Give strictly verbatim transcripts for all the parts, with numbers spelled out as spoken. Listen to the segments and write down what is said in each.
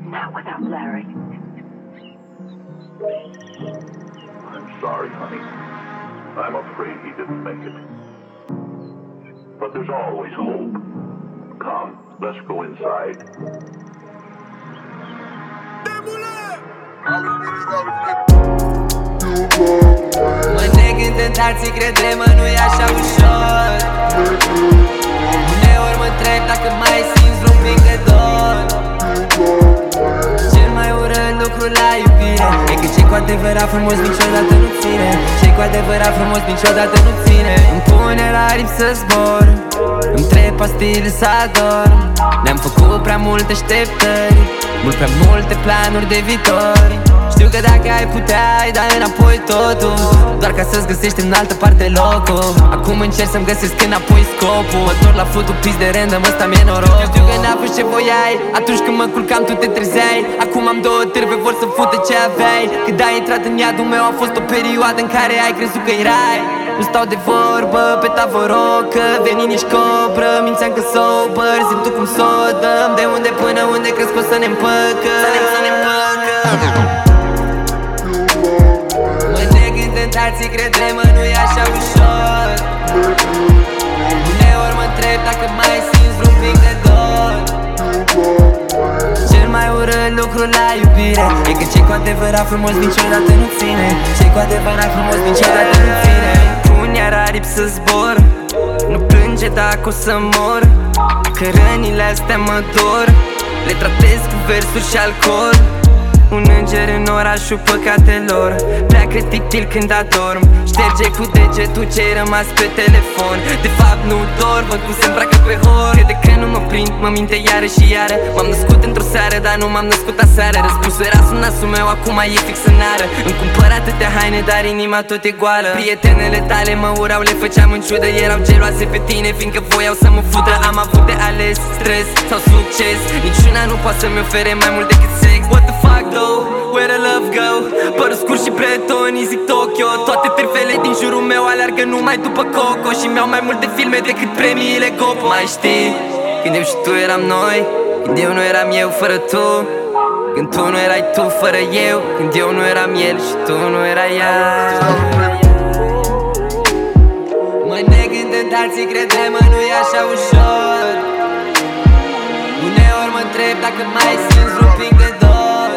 Not without Larry. I'm sorry, honey. I'm afraid he didn't make it. But there's always hope. Come, let's go inside. Mă neg în tentații, crede-mă, nu-i așa ușor. Uneori mă întreb dacă mai simți vreun pic de dor. Cel mai urât lucru la iubire e că ce cu adevărat frumos niciodată nu ține. Ce cu adevărat frumos niciodată nu ține. Îmi pune la aripi să zbor, îmi trec pastile să adorm. Ne-am făcut prea multe așteptări, mult prea multe planuri de viitor. Știu că dacă ai putea, ai da înapoi totul, doar ca să-ți găsești în altă parte locul. Acum încerc să-mi găsesc înapoi scopul. Mă întorc la flutul pis de random, ăsta mi-e norocul. Știu că n-a fost ce voiai, atunci când mă culcam tu te trezeai. Acum am două târve, vor să fută ce aveai. Când ai intrat în iadul meu a fost o perioadă în care ai crezut că erai. Nu stau de vorbă, pe tavă rog, că veni nici cobră. Mințeam că sober, simt tu cum s-o dăm. De unde până unde crezi că o să ne împăcă. Să ne împăcă. Mă neg în tentații, crede-mă, nu-i așa ușor. Uneori mă întreb dacă mai simți vreun pic de dor. Cel mai urât lucru la iubire e că ce cu adevărat frumos niciodată nu ține. Ce cu adevărat frumos niciodată nu ține. Pun iar aripi să zbor, nu plânge dacă o să mor, că rănile astea mă dor. Le tratez cu versuri și alcool. Un înger în orașul păcatelor, pleacă tictil când adorm. Șterge cu degetul ce-ai rămas pe telefon. De fapt nu dor, văd cum se îmbracă pe hor. Crede că nu mă prind, mă minte iară și iară. M-am născut într-o seară, dar nu m-am născut aseară. Răspunsul era sub nasul meu, acum e fix în ară. Îmi cumpăr atâtea haine, dar inima tot e goală. Prietenele tale mă urau, le făceam în ciudă. Erau geloase pe tine, fiindcă voiau să mă fută. Am avut de ales, stres sau succes. Niciuna nu poate să-mi ofere mai mult decât sex. What the fuck though, where the love go? Părul scurt și bretonii zic Tokyo. Toate târfele din jurul meu alergă numai după Coco și mi-au mai multe filme decât premiile Gopo. Mai știi, când eu și tu eram noi, când eu nu eram eu fără tu, când tu nu erai tu fără eu, când eu nu eram el și tu nu erai ea. Mă neg în tentații, crede-mă, nu-i așa ușor. Uneori mă întreb dacă mai simți vreun pic de dor.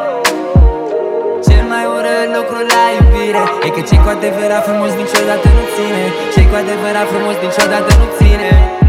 Cel mai urât lucru la iubire e că ce cu adevărat frumos niciodată nu ține. Ce cu adevărat frumos niciodată nu ține.